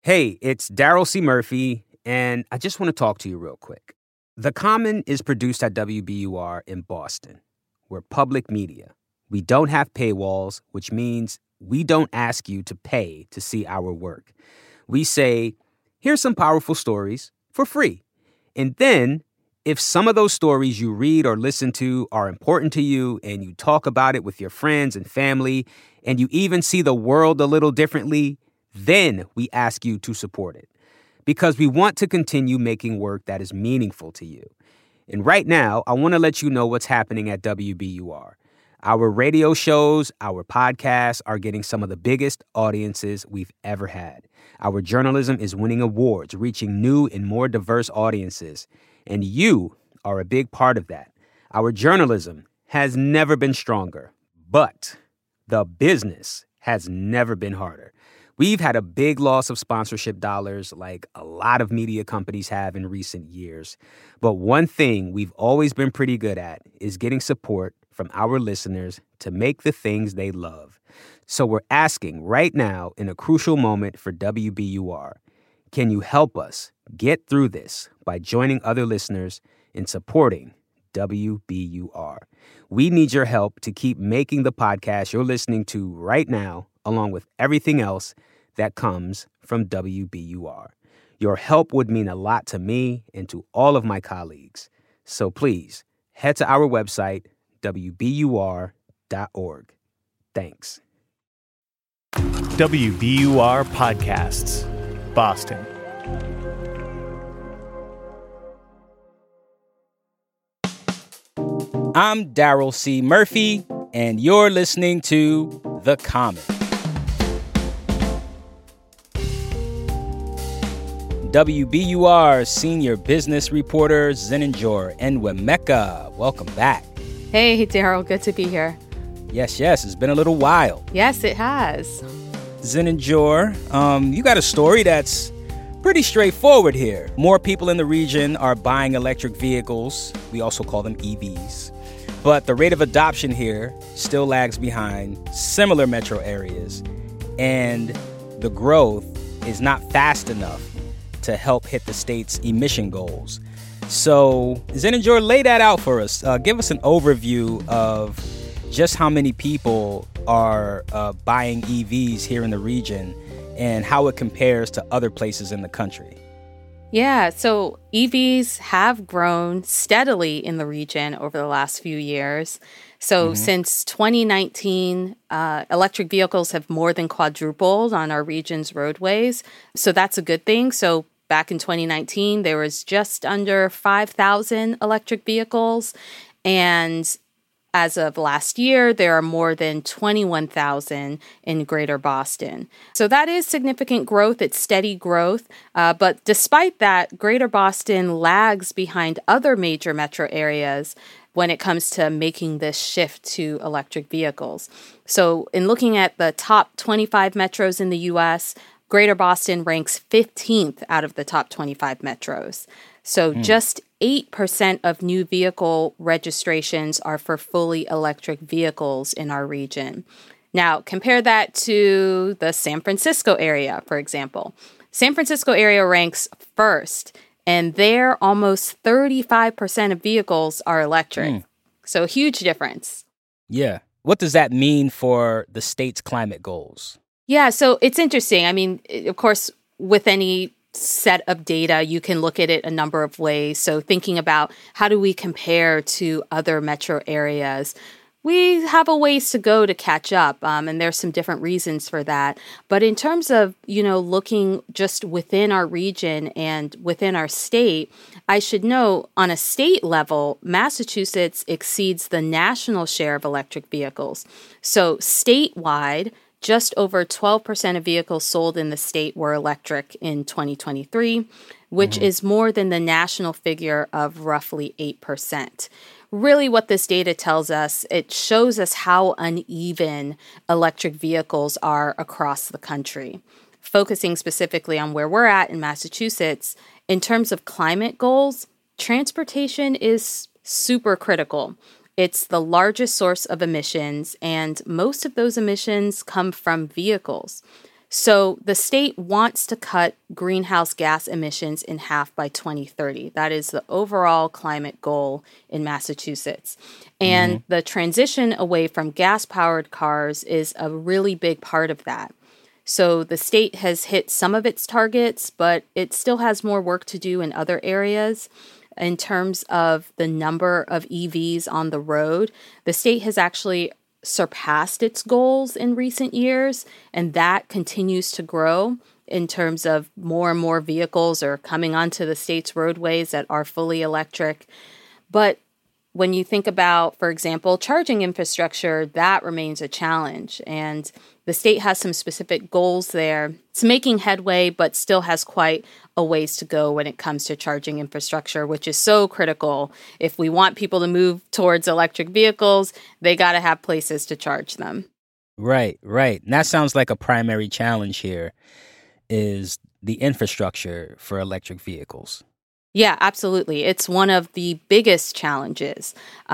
Hey, it's Daryl C. Murphy, and I just want to talk to you real quick. The Common is produced at WBUR in Boston. We're public media. We don't have paywalls, which means we don't ask you to pay to see our work. We say, here's some powerful stories for free. And then, if some of those stories you read or listen to are important to you and you talk about it with your friends and family, and you even see the world a little differently, then we ask you to support it. Because we want to continue making work that is meaningful to you. And right now, I want to let you know what's happening at WBUR. Our radio shows, our podcasts are getting some of the biggest audiences we've ever had. Our journalism is winning awards, reaching new and more diverse audiences. And you are a big part of that. Our journalism has never been stronger, but the business has never been harder. We've had a big loss of sponsorship dollars like a lot of media companies have in recent years. But one thing we've always been pretty good at is getting support from our listeners to make the things they love. So we're asking right now, in a crucial moment for WBUR, can you help us get through this by joining other listeners in supporting WBUR? We need your help to keep making the podcast you're listening to right now, along with everything else that comes from WBUR. Your help would mean a lot to me and to all of my colleagues. So please, head to our website, WBUR.org. Thanks. WBUR Podcasts, Boston. I'm Daryl C. Murphy, and you're listening to The Common. WBUR senior business reporter Zeninjor Enwemeka. Welcome back. Hey, Daryl. Good to be here. Yes. It's been a little while. Yes, it has. Zeninjor, you got a story that's pretty straightforward here. More people in the region are buying electric vehicles. We also call them EVs. But the rate of adoption here still lags behind similar metro areas. And the growth is not fast enough to help hit the state's emission goals. So, Zeninjor, lay that out for us. Give us an overview of just how many people are buying EVs here in the region and how it compares to other places in the country. Yeah, so EVs have grown steadily in the region over the last few years. So since 2019, electric vehicles have more than quadrupled on our region's roadways. So that's a good thing. So back in 2019, there was just under 5,000 electric vehicles. And as of last year, there are more than 21,000 in Greater Boston. So that is significant growth. It's steady growth. But despite that, Greater Boston lags behind other major metro areas when it comes to making this shift to electric vehicles. So in looking at the top 25 metros in the U.S., Greater Boston ranks 15th out of the top 25 metros. So just 8% of new vehicle registrations are for fully electric vehicles in our region. Now, compare that to the San Francisco area, for example. San Francisco area ranks first, and there almost 35% of vehicles are electric. So a huge difference. Yeah. What does that mean for the state's climate goals? Yeah, so it's interesting. I mean, of course, with any set of data, you can look at it a number of ways. So thinking about how do we compare to other metro areas, we have a ways to go to catch up, and there's some different reasons for that. But in terms of, looking just within our region and within our state, I should note on a state level, Massachusetts exceeds the national share of electric vehicles. So statewide, just over 12% of vehicles sold in the state were electric in 2023, which is more than the national figure of roughly 8%. Really what this data tells us, it shows us how uneven electric vehicles are across the country. Focusing specifically on where we're at in Massachusetts, in terms of climate goals, transportation is super critical. It's the largest source of emissions, and most of those emissions come from vehicles. So the state wants to cut greenhouse gas emissions in half by 2030. That is the overall climate goal in Massachusetts. And the transition away from gas-powered cars is a really big part of that. So the state has hit some of its targets, but it still has more work to do in other areas. In terms of the number of EVs on the road, the state has actually surpassed its goals in recent years, and that continues to grow in terms of more and more vehicles are coming onto the state's roadways that are fully electric. But when you think about, for example, charging infrastructure, that remains a challenge. And the state has some specific goals there. It's making headway, but still has quite a ways to go when it comes to charging infrastructure, which is so critical. If we want people to move towards electric vehicles, they got to have places to charge them. Right. And that sounds like a primary challenge here is the infrastructure for electric vehicles. Yeah, absolutely. It's one of the biggest challenges.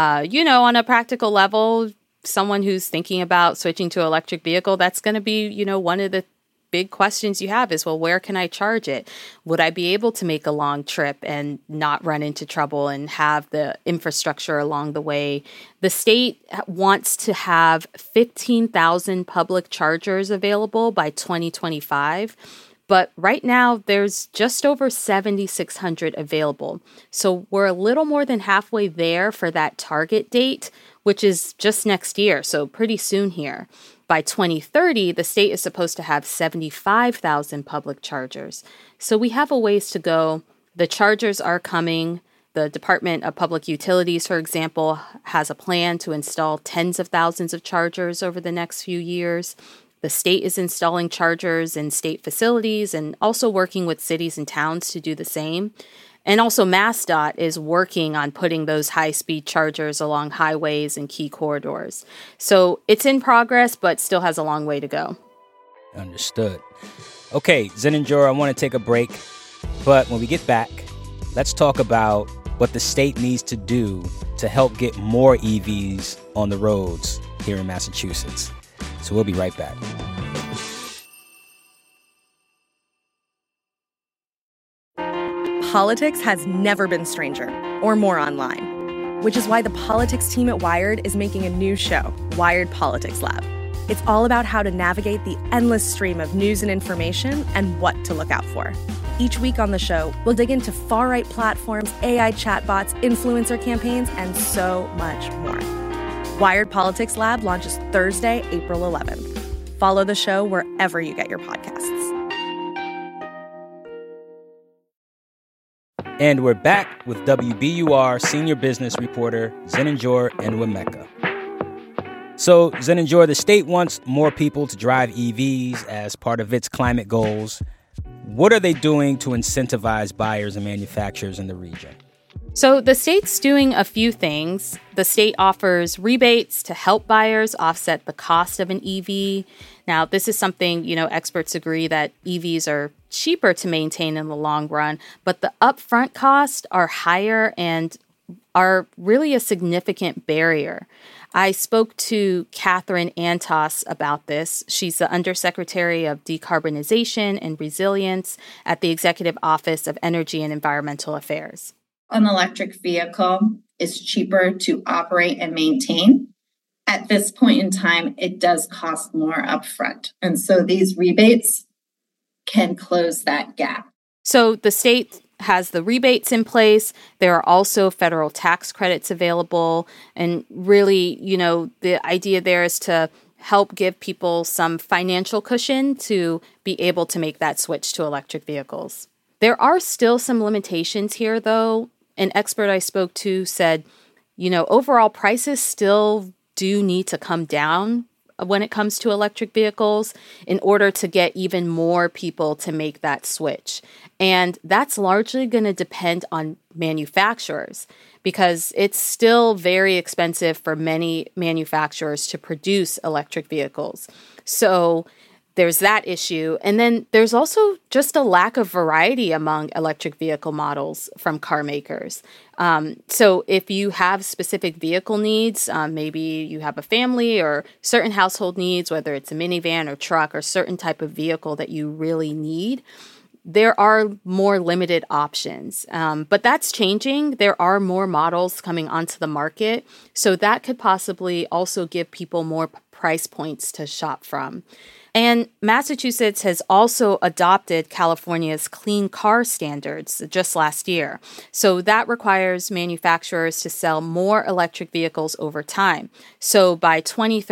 On a practical level, someone who's thinking about switching to an electric vehicle, that's going to be, one of the big questions you have is, well, where can I charge it? Would I be able to make a long trip and not run into trouble and have the infrastructure along the way? The state wants to have 15,000 public chargers available by 2025. But right now, there's just over 7,600 available. So we're a little more than halfway there for that target date, which is just next year, so pretty soon here. By 2030, the state is supposed to have 75,000 public chargers. So we have a ways to go. The chargers are coming. The Department of Public Utilities, for example, has a plan to install tens of thousands of chargers over the next few years. The state is installing chargers in state facilities and also working with cities and towns to do the same. And also MassDOT is working on putting those high-speed chargers along highways and key corridors. So it's in progress, but still has a long way to go. Understood. Okay, Zen and Jor, I want to take a break. But when we get back, let's talk about what the state needs to do to help get more EVs on the roads here in Massachusetts. So we'll be right back. Politics has never been stranger or more online, which is why the politics team at Wired is making a new show, Wired Politics Lab. It's all about how to navigate the endless stream of news and information and what to look out for. Each week on the show, we'll dig into far-right platforms, AI chatbots, influencer campaigns, and so much more. Wired Politics Lab launches Thursday, April 11th. Follow the show wherever you get your podcasts. And we're back with WBUR senior business reporter Zen and Jor Nwemeka. So, Zen and Jor, the state wants more people to drive EVs as part of its climate goals. What are they doing to incentivize buyers and manufacturers in the region? So the state's doing a few things. The state offers rebates to help buyers offset the cost of an EV. Now, this is something, experts agree that EVs are cheaper to maintain in the long run, but the upfront costs are higher and are really a significant barrier. I spoke to Catherine Antos about this. She's the Undersecretary of Decarbonization and Resilience at the Executive Office of Energy and Environmental Affairs. An electric vehicle is cheaper to operate and maintain. At this point in time, it does cost more upfront. And so these rebates can close that gap. So the state has the rebates in place. There are also federal tax credits available. And really, the idea there is to help give people some financial cushion to be able to make that switch to electric vehicles. There are still some limitations here, though. An expert I spoke to said, overall prices still do need to come down when it comes to electric vehicles in order to get even more people to make that switch. And that's largely going to depend on manufacturers because it's still very expensive for many manufacturers to produce electric vehicles. So there's that issue. And then there's also just a lack of variety among electric vehicle models from car makers. So if you have specific vehicle needs, maybe you have a family or certain household needs, whether it's a minivan or truck or certain type of vehicle that you really need, there are more limited options. But that's changing. There are more models coming onto the market. So that could possibly also give people more price points to shop from. And Massachusetts has also adopted California's clean car standards just last year. So that requires manufacturers to sell more electric vehicles over time. So by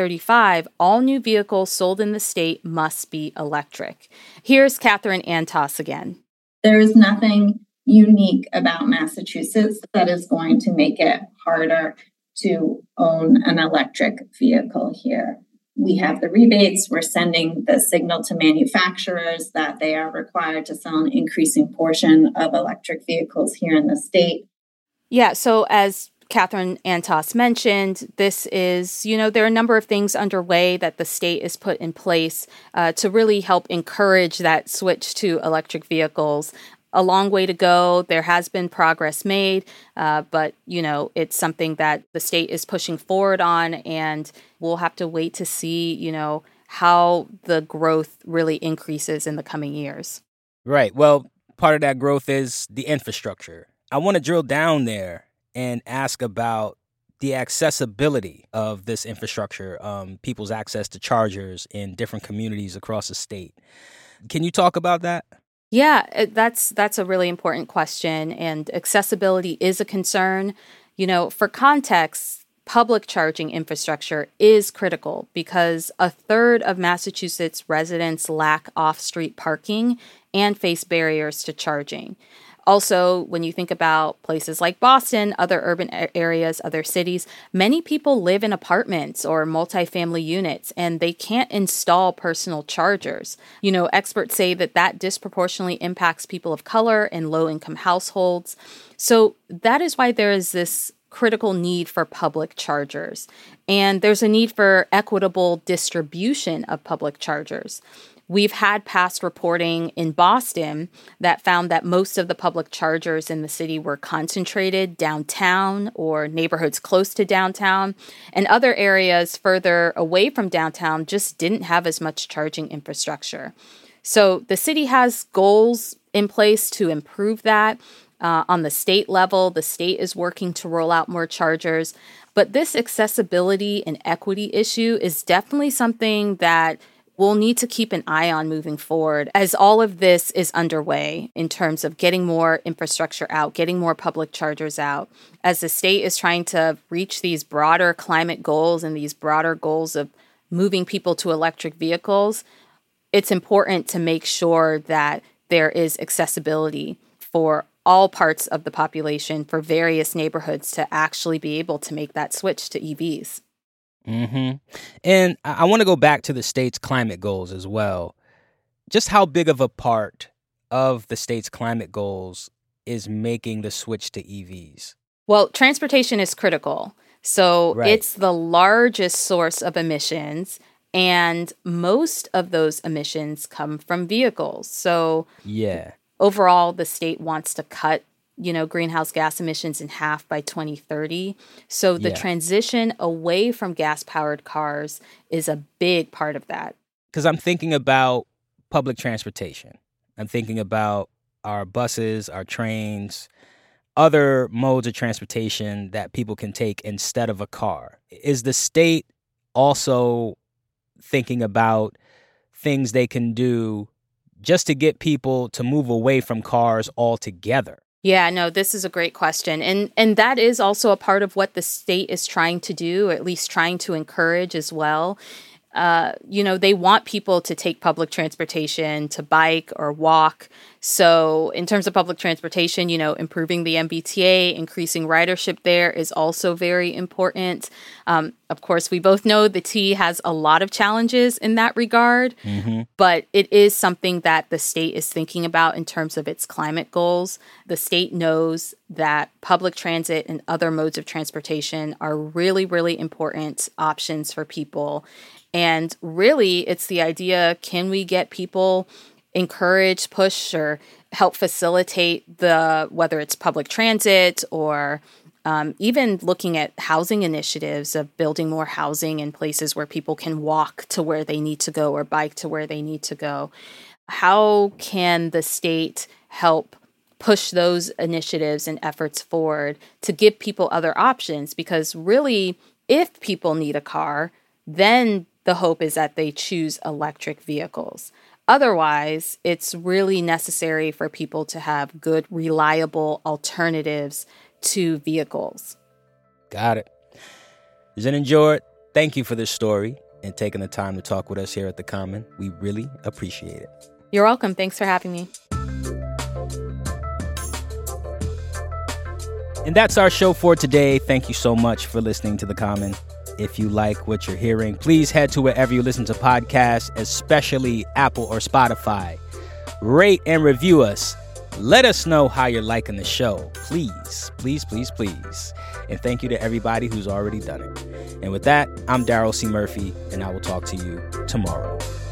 2035, all new vehicles sold in the state must be electric. Here's Catherine Antos again. There is nothing unique about Massachusetts that is going to make it harder to own an electric vehicle here. We have the rebates. We're sending the signal to manufacturers that they are required to sell an increasing portion of electric vehicles here in the state. Yeah, so as Catherine Antos mentioned, this is, there are a number of things underway that the state has put in place to really help encourage that switch to electric vehicles. A long way to go. There has been progress made, but, it's something that the state is pushing forward on, and we'll have to wait to see, how the growth really increases in the coming years. Right. Well, part of that growth is the infrastructure. I want to drill down there and ask about the accessibility of this infrastructure, people's access to chargers in different communities across the state. Can you talk about that? Yeah, that's a really important question, and accessibility is a concern. For context, public charging infrastructure is critical because a third of Massachusetts residents lack off-street parking and face barriers to charging. Also, when you think about places like Boston, other urban areas, other cities, many people live in apartments or multifamily units, and they can't install personal chargers. Experts say that disproportionately impacts people of color and low-income households. So that is why there is this critical need for public chargers. And there's a need for equitable distribution of public chargers. We've had past reporting in Boston that found that most of the public chargers in the city were concentrated downtown or neighborhoods close to downtown, and other areas further away from downtown just didn't have as much charging infrastructure. So the city has goals in place to improve that. On the state level, the state is working to roll out more chargers. But this accessibility and equity issue is definitely something that we'll need to keep an eye on moving forward as all of this is underway in terms of getting more infrastructure out, getting more public chargers out. As the state is trying to reach these broader climate goals and these broader goals of moving people to electric vehicles, it's important to make sure that there is accessibility for all parts of the population, for various neighborhoods to actually be able to make that switch to EVs. Mm-hmm. And I want to go back to the state's climate goals as well. Just how big of a part of the state's climate goals is making the switch to EVs? Well, transportation is critical. So It's the largest source of emissions, and most of those emissions come from vehicles. So overall, the state wants to cut greenhouse gas emissions in half by 2030. So the transition away from gas-powered cars is a big part of that. Because I'm thinking about public transportation. I'm thinking about our buses, our trains, other modes of transportation that people can take instead of a car. Is the state also thinking about things they can do just to get people to move away from cars altogether? Yeah, no, this is a great question. And that is also a part of what the state is trying to do, or at least trying to encourage as well. They want people to take public transportation, to bike or walk. So in terms of public transportation, improving the MBTA, increasing ridership there is also very important. Of course, we both know the T has a lot of challenges in that regard, but it is something that the state is thinking about in terms of its climate goals. The state knows that public transit and other modes of transportation are really, really important options for people. And really, it's the idea, can we get people encourage, push, or help facilitate whether it's public transit or even looking at housing initiatives of building more housing in places where people can walk to where they need to go or bike to where they need to go. How can the state help push those initiatives and efforts forward to give people other options? Because really, if people need a car, then the hope is that they choose electric vehicles. Otherwise, it's really necessary for people to have good, reliable alternatives to vehicles. Got it. Zen Jordan, thank you for this story and taking the time to talk with us here at The Common. We really appreciate it. You're welcome. Thanks for having me. And that's our show for today. Thank you so much for listening to The Common. If you like what you're hearing, please head to wherever you listen to podcasts, especially Apple or Spotify. Rate and review us. Let us know how you're liking the show. Please, please, please, please. And thank you to everybody who's already done it. And with that, I'm Daryl C. Murphy, and I will talk to you tomorrow.